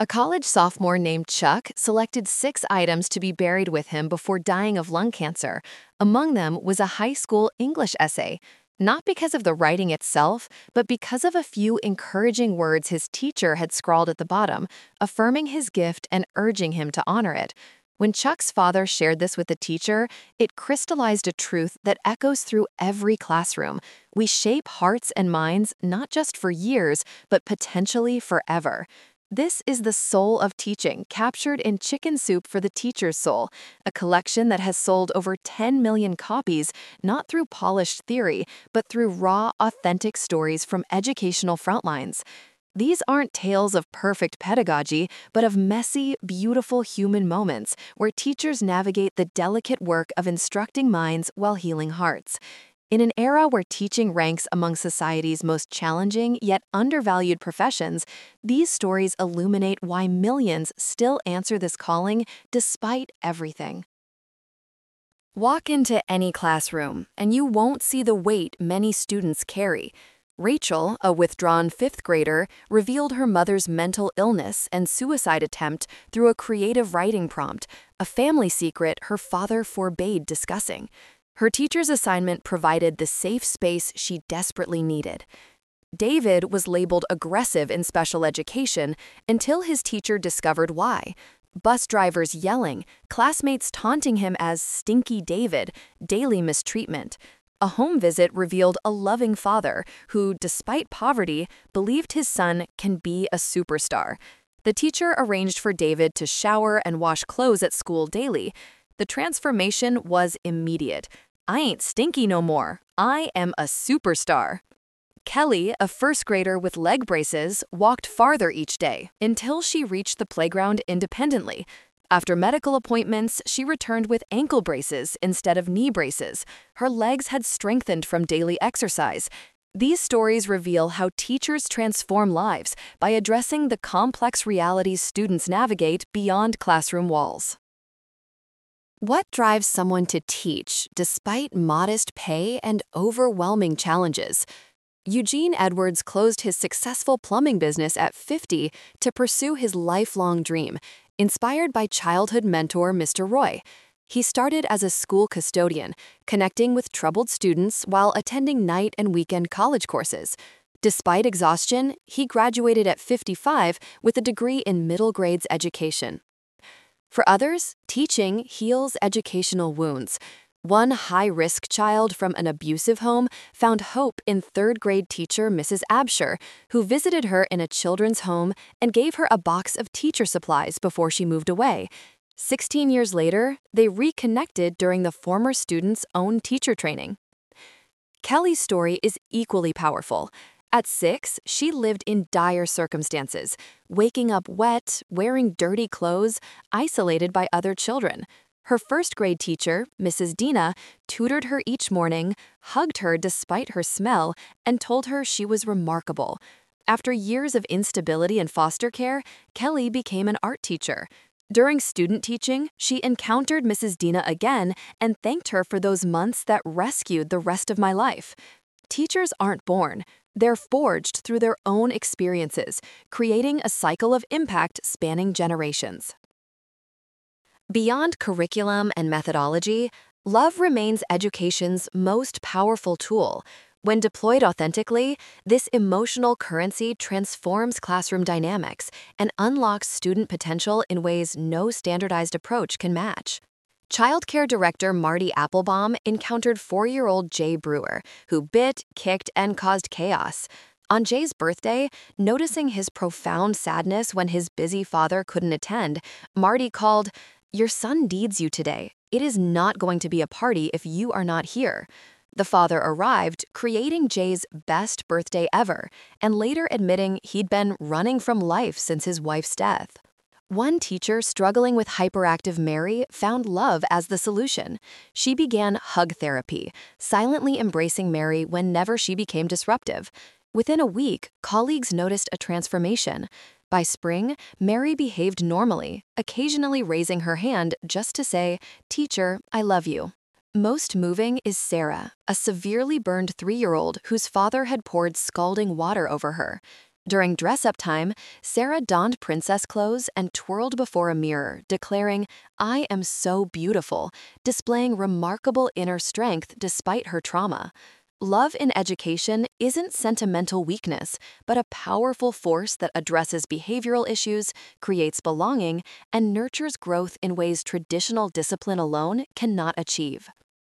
A college sophomore named Chuck selected 6 items to be buried with him before dying of lung cancer. Among them was a high school English essay, not because of the writing itself, but because of a few encouraging words his teacher had scrawled at the bottom, affirming his gift and urging him to honor it. When Chuck's father shared this with the teacher, it crystallized a truth that echoes through every classroom. We shape hearts and minds not just for years, but potentially forever. This is the soul of teaching, captured in Chicken Soup for the Teacher's Soul, a collection that has sold over 10 million copies, not through polished theory, but through raw, authentic stories from educational frontlines. These aren't tales of perfect pedagogy, but of messy, beautiful human moments where teachers navigate the delicate work of instructing minds while healing hearts. In an era where teaching ranks among society's most challenging yet undervalued professions, these stories illuminate why millions still answer this calling despite everything. Walk into any classroom, and you won't see the weight many students carry. Rachel, a withdrawn 5th grader, revealed her mother's mental illness and suicide attempt through a creative writing prompt, a family secret her father forbade discussing. Her teacher's assignment provided the safe space she desperately needed. David was labeled aggressive in special education until his teacher discovered why. Bus drivers yelling, classmates taunting him as Stinky David, daily mistreatment. A home visit revealed a loving father who, despite poverty, believed his son can be a superstar. The teacher arranged for David to shower and wash clothes at school daily. The transformation was immediate. I ain't stinky no more. I am a superstar. Kelly, a 1st grader with leg braces, walked farther each day until she reached the playground independently. After medical appointments, she returned with ankle braces instead of knee braces. Her legs had strengthened from daily exercise. These stories reveal how teachers transform lives by addressing the complex realities students navigate beyond classroom walls. What drives someone to teach despite modest pay and overwhelming challenges? Eugene Edwards closed his successful plumbing business at 50 to pursue his lifelong dream, inspired by childhood mentor Mr. Roy. He started as a school custodian, connecting with troubled students while attending night and weekend college courses. Despite exhaustion, he graduated at 55 with a degree in middle grades education. For others, teaching heals educational wounds. One high-risk child from an abusive home found hope in 3rd-grade teacher Mrs. Absher, who visited her in a children's home and gave her a box of teacher supplies before she moved away. 16 years later, they reconnected during the former student's own teacher training. Kelly's story is equally powerful. At 6, she lived in dire circumstances, waking up wet, wearing dirty clothes, isolated by other children. Her 1st-grade teacher, Mrs. Dina, tutored her each morning, hugged her despite her smell, and told her she was remarkable. After years of instability in foster care, Kelly became an art teacher. During student teaching, she encountered Mrs. Dina again and thanked her for those months that rescued the rest of my life. Teachers aren't born. They're forged through their own experiences, creating a cycle of impact spanning generations. Beyond curriculum and methodology, love remains education's most powerful tool. When deployed authentically, this emotional currency transforms classroom dynamics and unlocks student potential in ways no standardized approach can match. Childcare director Marty Applebaum encountered 4-year-old Jay Brewer, who bit, kicked, and caused chaos. On Jay's birthday, noticing his profound sadness when his busy father couldn't attend, Marty called, "Your son needs you today. It is not going to be a party if you are not here." The father arrived, creating Jay's best birthday ever, and later admitting he'd been running from life since his wife's death. One teacher struggling with hyperactive Mary found love as the solution. She began hug therapy, silently embracing Mary whenever she became disruptive. Within a week, colleagues noticed a transformation. By spring, Mary behaved normally, occasionally raising her hand just to say, "Teacher, I love you." Most moving is Sarah, a severely burned 3-year-old whose father had poured scalding water over her. During dress-up time, Sarah donned princess clothes and twirled before a mirror, declaring, "I am so beautiful," displaying remarkable inner strength despite her trauma. Love in education isn't sentimental weakness, but a powerful force that addresses behavioral issues, creates belonging, and nurtures growth in ways traditional discipline alone cannot achieve.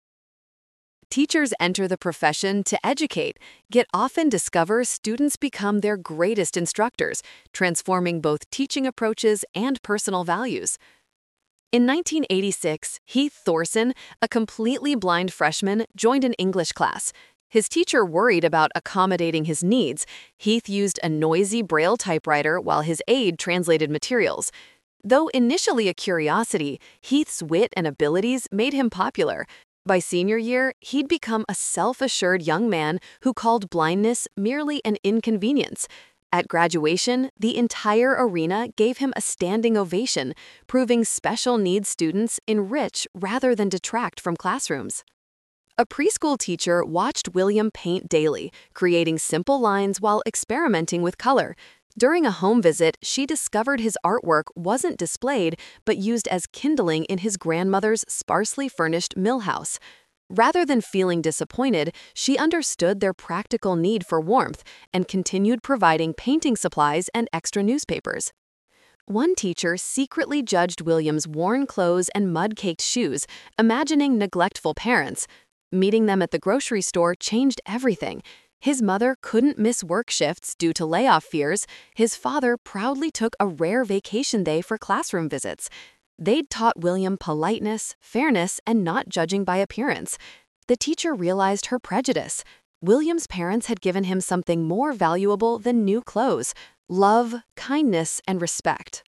Teachers enter the profession to educate, yet often discover students become their greatest instructors, transforming both teaching approaches and personal values. In 1986, Heath Thorson, a completely blind freshman, joined an English class. His teacher worried about accommodating his needs. Heath used a noisy Braille typewriter while his aide translated materials. Though initially a curiosity, Heath's wit and abilities made him popular. By senior year, he'd become a self-assured young man who called blindness merely an inconvenience. At graduation, the entire arena gave him a standing ovation, proving special needs students enrich rather than detract from classrooms. A preschool teacher watched William paint daily, creating simple lines while experimenting with color. During a home visit, she discovered his artwork wasn't displayed but used as kindling in his grandmother's sparsely furnished mill house. Rather than feeling disappointed, she understood their practical need for warmth and continued providing painting supplies and extra newspapers. One teacher secretly judged William's worn clothes and mud-caked shoes, imagining neglectful parents. Meeting them at the grocery store changed everything. His mother couldn't miss work shifts due to layoff fears. His father proudly took a rare vacation day for classroom visits. They'd taught William politeness, fairness, and not judging by appearance. The teacher realized her prejudice. William's parents had given him something more valuable than new clothes: love, kindness, and respect.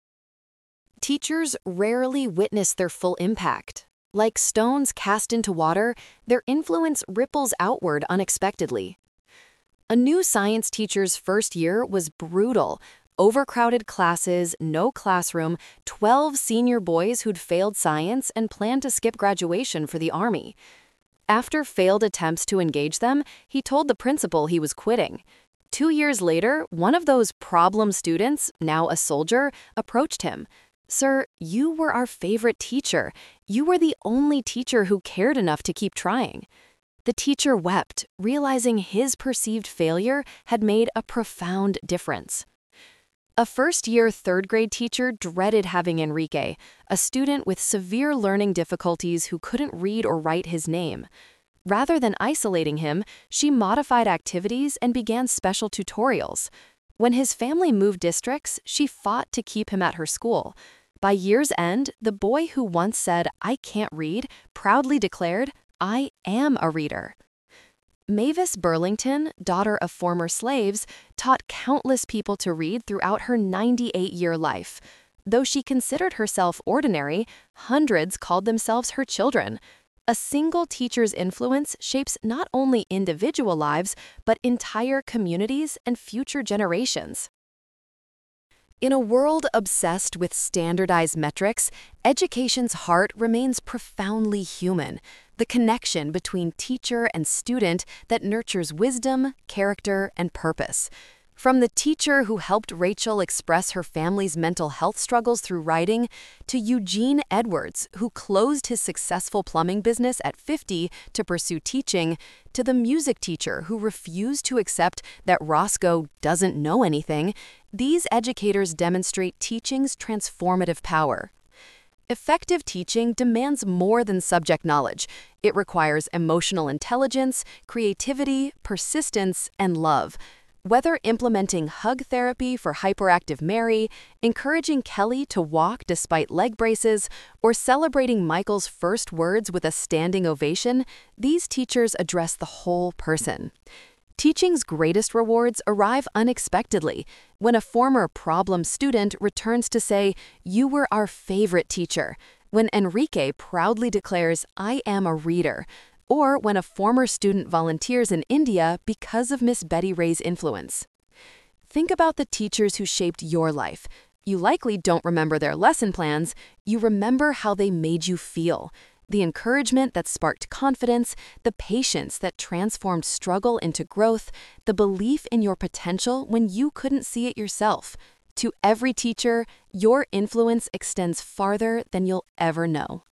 Teachers rarely witness their full impact. Like stones cast into water, their influence ripples outward unexpectedly. A new science teacher's first year was brutal. Overcrowded classes, no classroom, 12 senior boys who'd failed science and planned to skip graduation for the Army. After failed attempts to engage them, he told the principal he was quitting. 2 years later, one of those problem students, now a soldier, approached him. "Sir, you were our favorite teacher. You were the only teacher who cared enough to keep trying." The teacher wept, realizing his perceived failure had made a profound difference. A first-year third-grade teacher dreaded having Enrique, a student with severe learning difficulties who couldn't read or write his name. Rather than isolating him, she modified activities and began special tutorials. When his family moved districts, she fought to keep him at her school. By year's end, the boy who once said, "I can't read," proudly declared, "I am a reader." Mavis Burlington, daughter of former slaves, taught countless people to read throughout her 98-year life. Though she considered herself ordinary, hundreds called themselves her children. A single teacher's influence shapes not only individual lives, but entire communities and future generations. In a world obsessed with standardized metrics, education's heart remains profoundly human, the connection between teacher and student that nurtures wisdom, character, and purpose. From the teacher who helped Rachel express her family's mental health struggles through writing, to Eugene Edwards, who closed his successful plumbing business at 50 to pursue teaching, to the music teacher who refused to accept that Roscoe doesn't know anything, these educators demonstrate teaching's transformative power. Effective teaching demands more than subject knowledge. It requires emotional intelligence, creativity, persistence, and love. Whether implementing hug therapy for hyperactive Mary, encouraging Kelly to walk despite leg braces, or celebrating Michael's first words with a standing ovation, these teachers address the whole person. Teaching's greatest rewards arrive unexpectedly, when a former problem student returns to say, "You were our favorite teacher," when Enrique proudly declares, "I am a reader," or when a former student volunteers in India because of Miss Betty Ray's influence. Think about the teachers who shaped your life. You likely don't remember their lesson plans, you remember how they made you feel. The encouragement that sparked confidence, the patience that transformed struggle into growth, the belief in your potential when you couldn't see it yourself. To every teacher, your influence extends farther than you'll ever know.